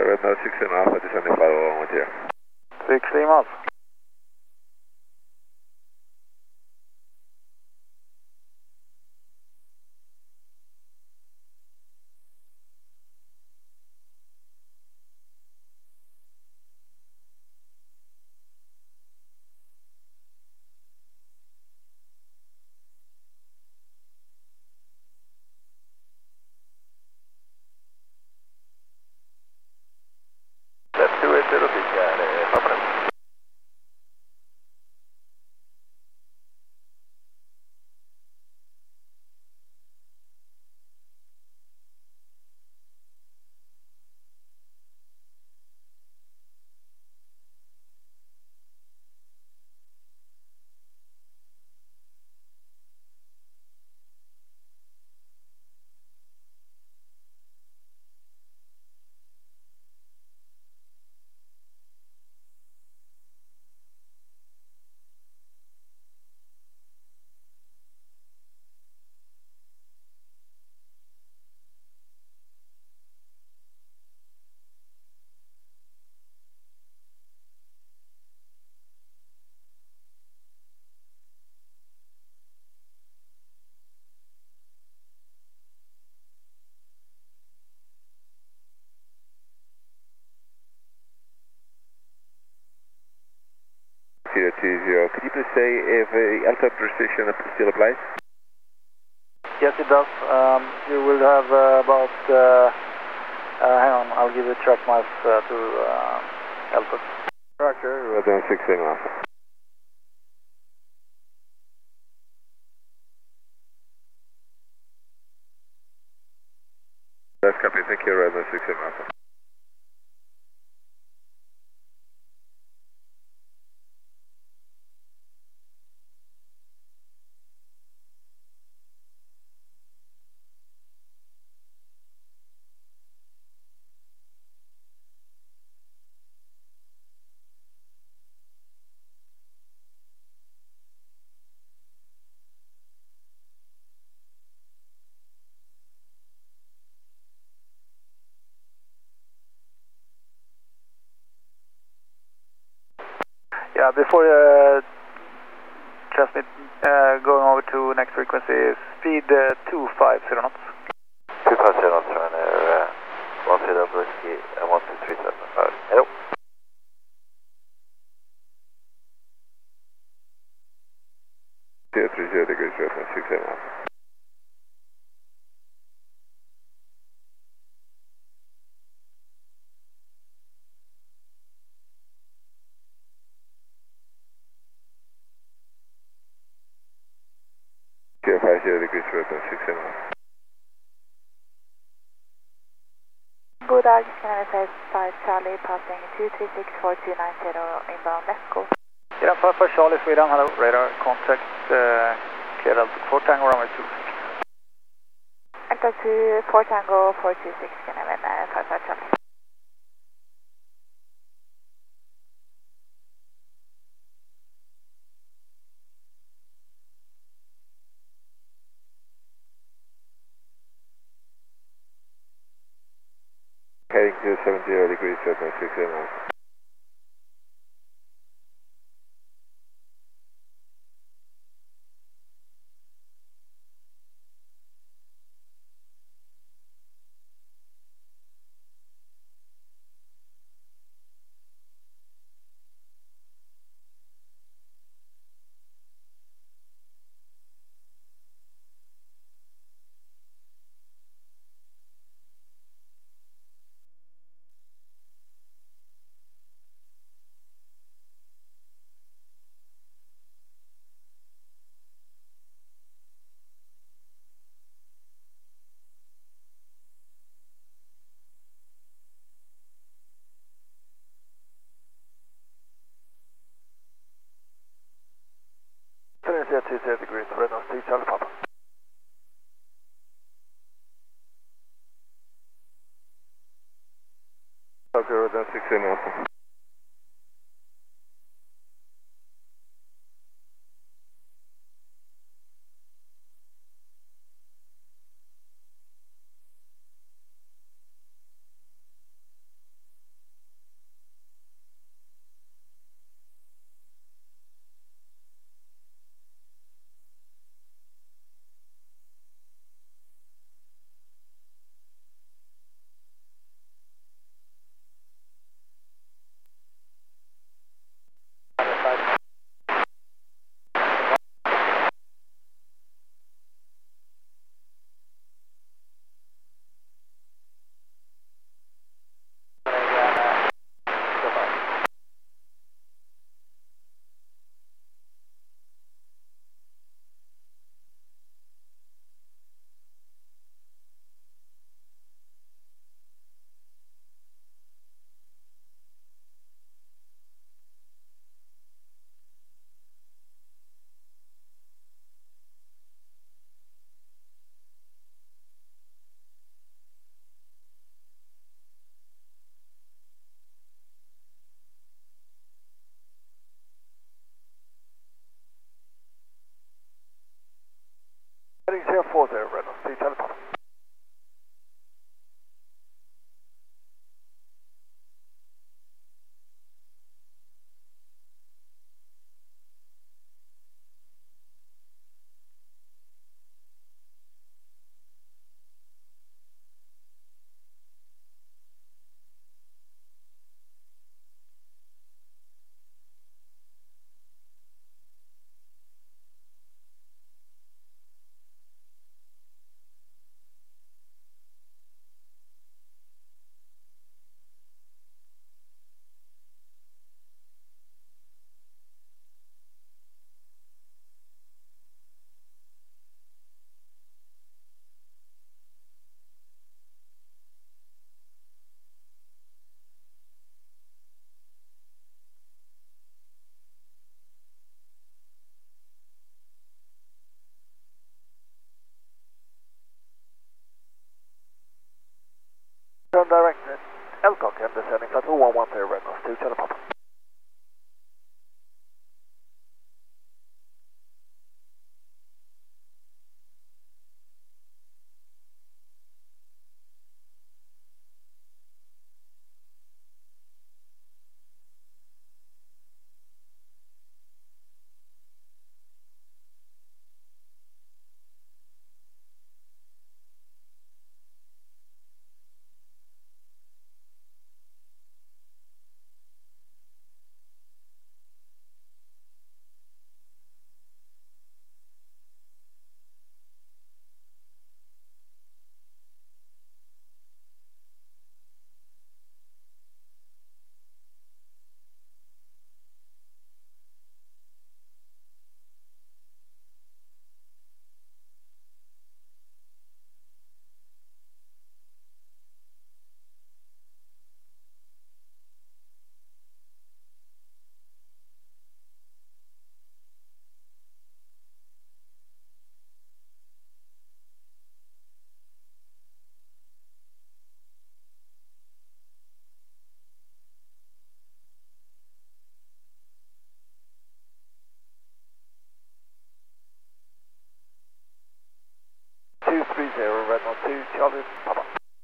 Red Nose 16 Alpha, descending flight along with you. 16 Alpha. That's 280 feet, Papa. Could you please say if altitude restriction still applies? Yes, it does. You will have about, hang on, I'll give you track miles to Alpha. Roger, Red Nose 16 Alpha. That's copy, thank you, Red Nose 16 Alpha. Yeah, before transmit going over to next frequency, speed 250 knots. 250 knots, Ryanair 10 Whiskey and 12375. Hello. Zero 30 degrees, Red Nose 16 Alpha. Zero 50 degrees, Red Nose 16 Alpha. God dag, Canada 5 Charlie, passing 2364290 inbound Echo. Yeah, for Charlie Sweden, hello. Radar contact, clear out 4 Tango runway 2. Delta 2 4 Tango 426, Canada 5 Charlie. Heading to 70 degrees, Red Nose 16 Alpha. Tunisia 20 degrees, Red Nose 3 Charlie Papa. Okay, Red Nose 16 Alpha. heading 040, Renault 3 Charlie Papa. Turn direct at Elcock and descending flight 110, Renault 2 Charlie Papa. Renault 2 Charlie Papa.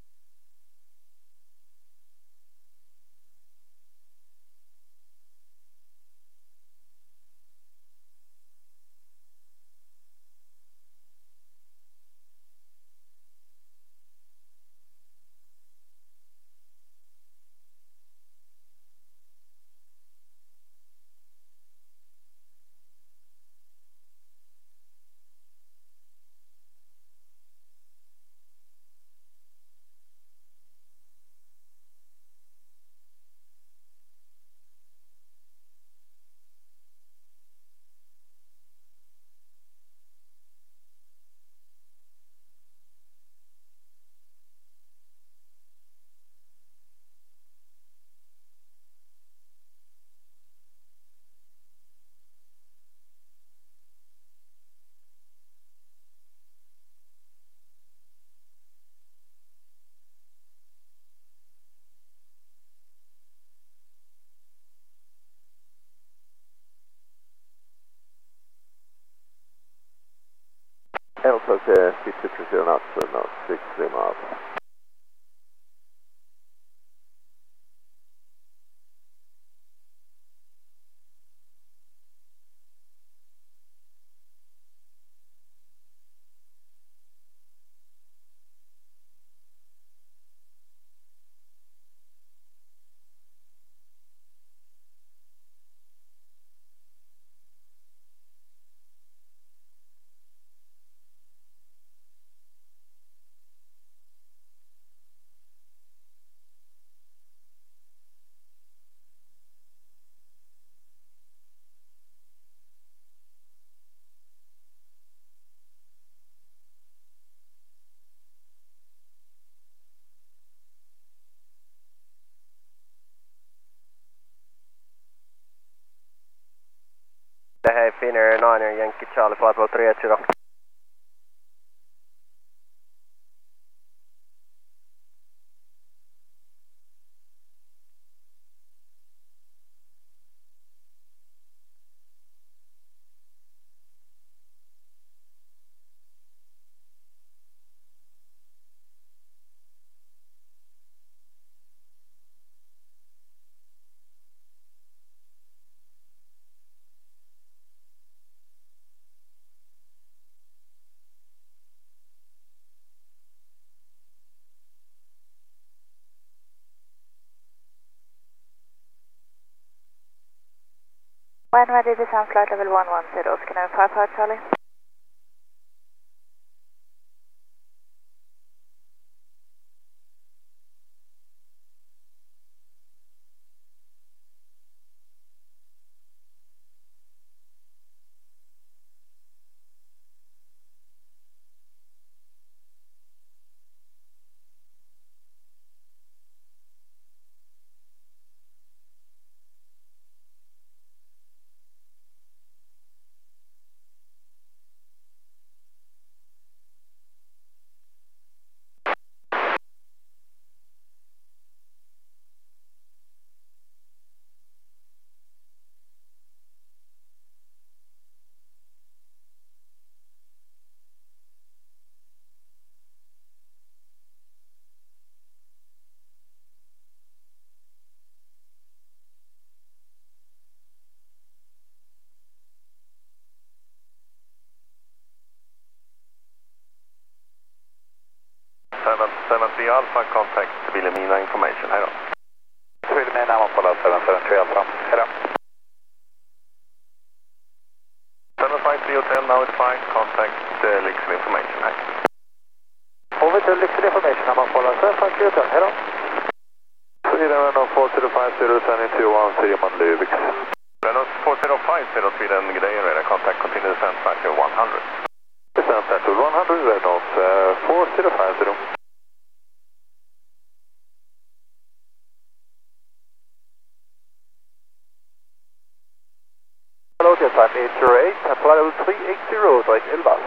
Elcock, speed 230 knots, now 60 miles. Det här är Finnair 9 Yankee Charlie Flight 310 då. When ready, descend flight level 110, Scanner 55 Charlie. Alpha contact Wilhelmina information, hej då. Wilhelmina, man får 773 Alpha, hej då. 753 Hotel, now it's fine, contact Lycksele information, hej. Over to Lycksele information, man får 753 Hotel, hej då. Sweden 4050, sending to 10 Lubix. Renault 4050, Sweden Gdeir, contact continue descent flight to 100. Descent flight to 100, Renault 4050. Hello, jet time 808, and flight level 380, direct Elbas.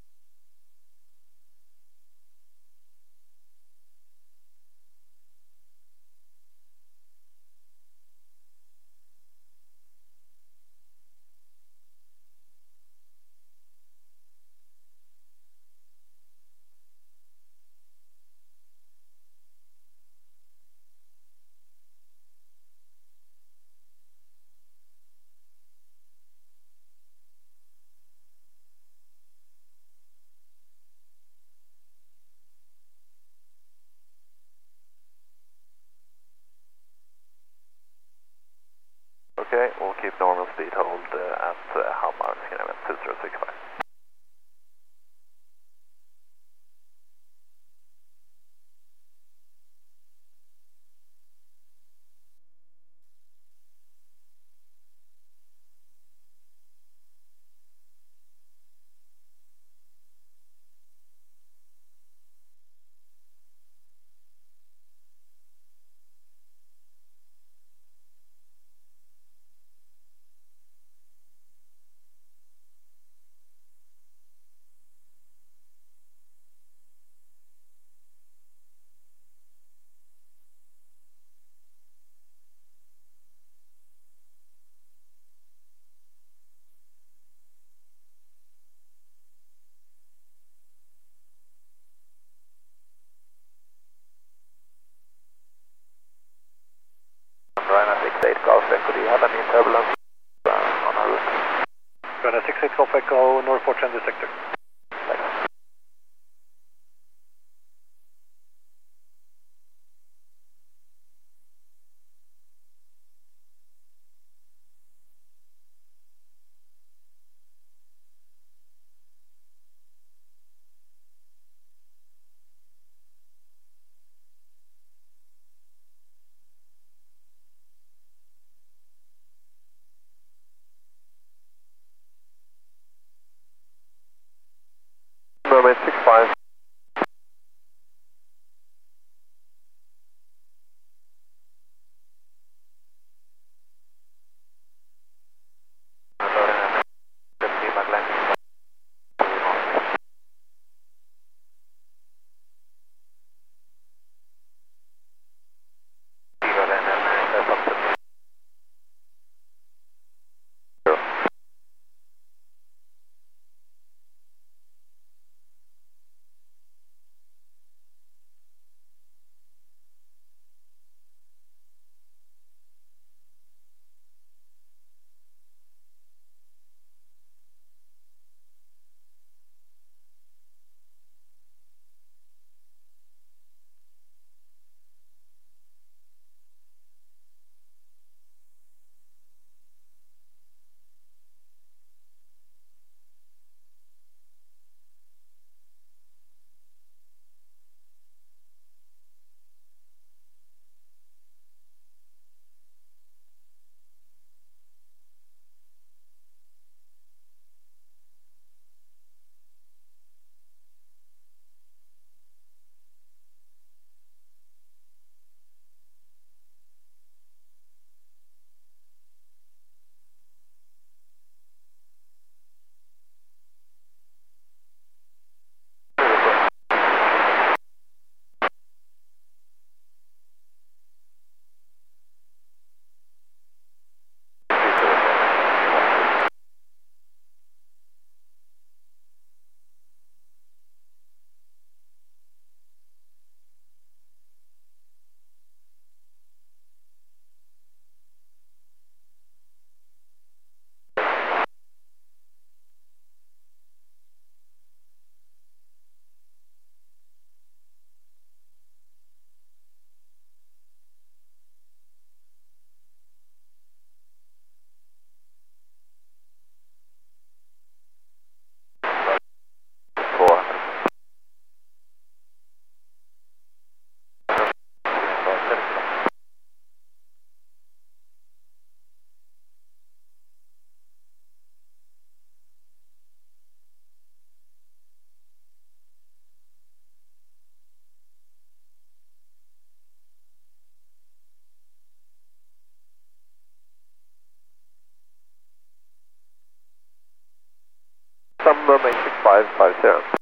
Okay, we'll keep normal speed hold at Hammar, Scanner 2065. Ryanair 68 Golf Echo, do you have any turbulence on our route? Ryanair 68 Golf Echo, Northport Transit Sector. Thanks. 50.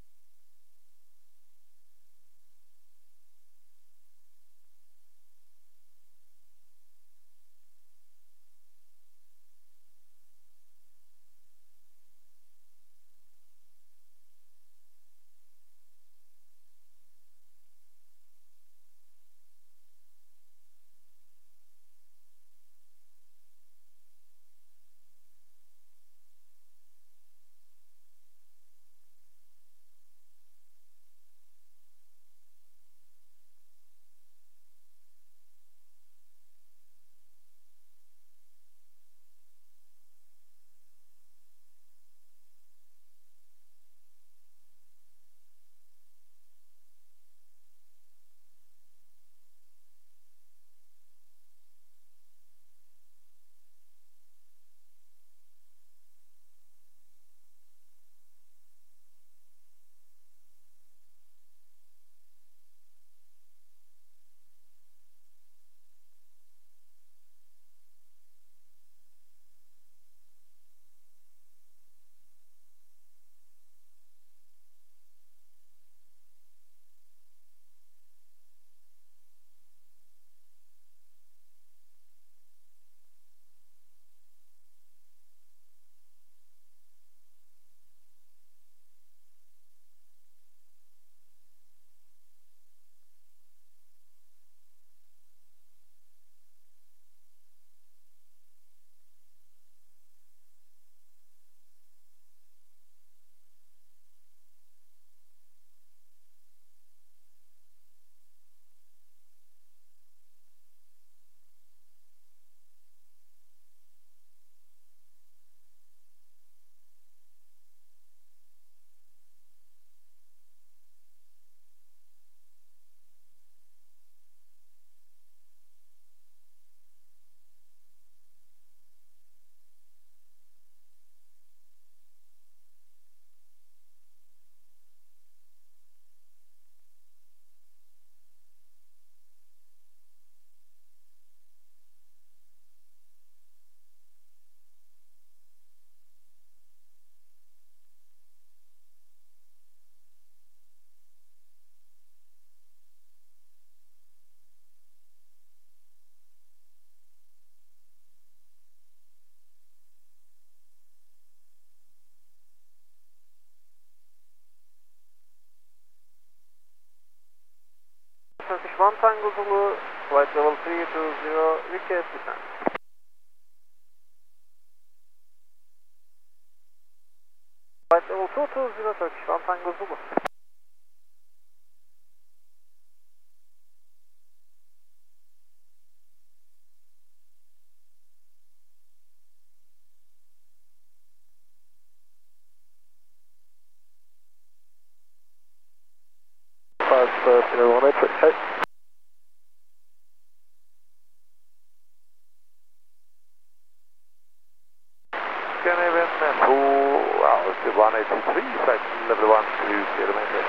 Turkish 1 Tango Zulu, flight level 320, request descent. Flight level 220, Turkish 1 Tango Zulu. Scandinavian 2 hours to 183, flight level 12 kilometers.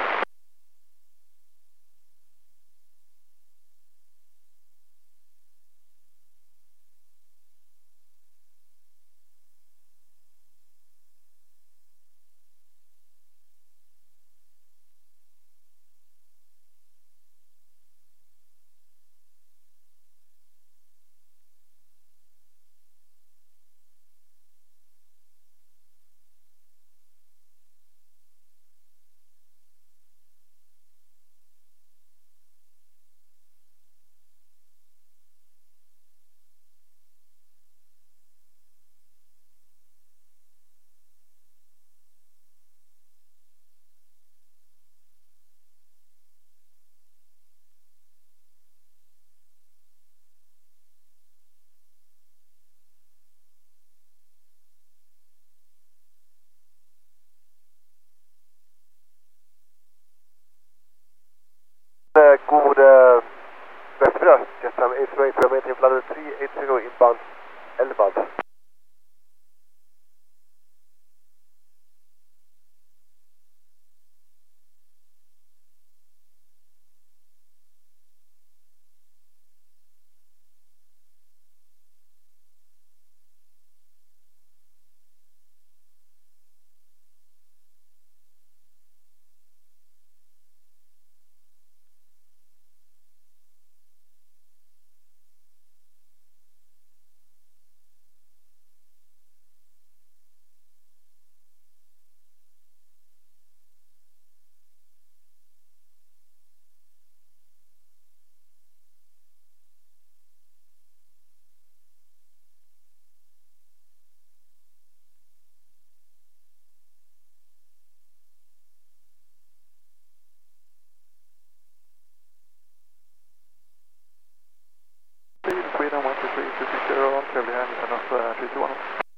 God eftermiddag, Jetstream Ace parameter infladdade 380 inbound Elbad. 3260, trevlig helg, NF 321.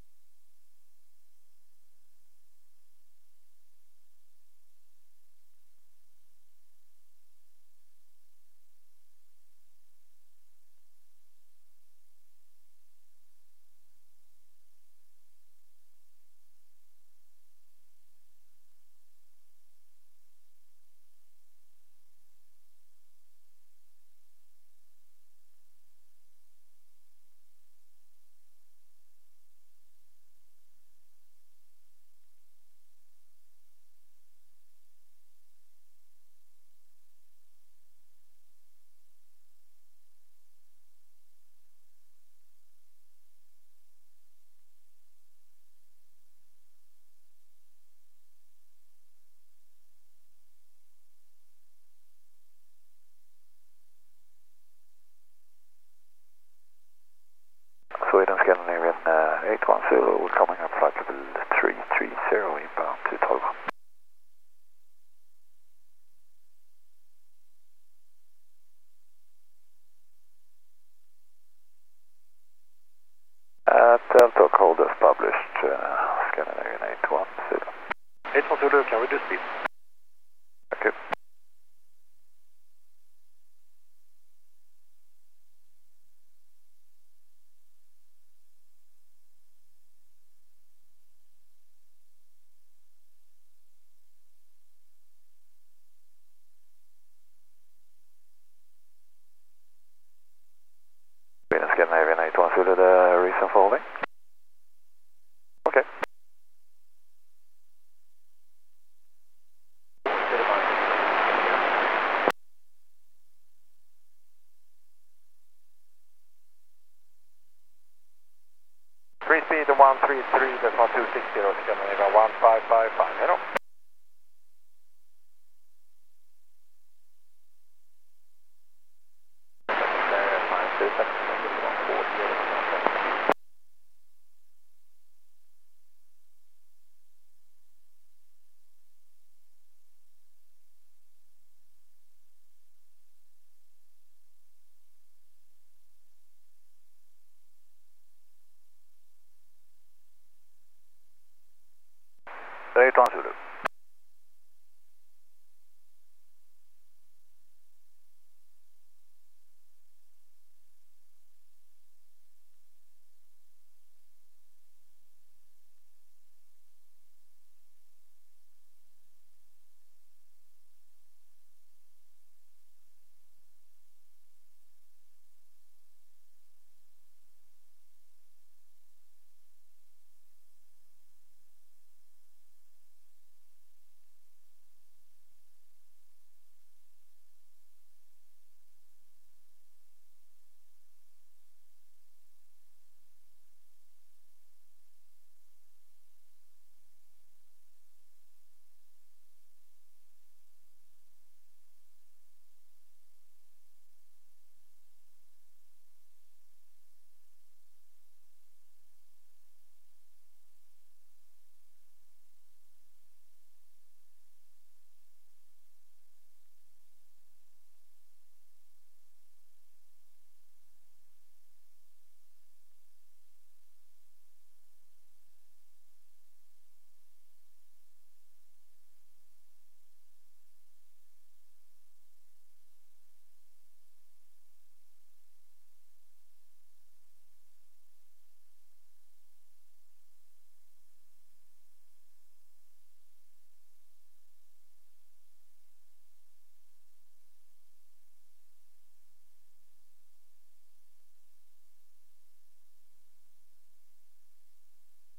Sweden Scandinavian 810, we're coming up flight level 330 inbound to Tolva. Delta code as published, Scandinavian 810. 810, can we do speed? Okay. Sweden Scandinavian 810, the reason for holding? Okay. Free speed 133, that's 1260, Scandinavian 1555, hello. Right on Zulu.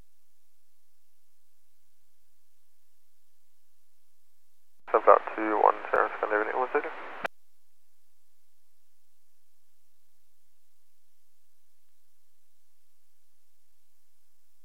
About 210.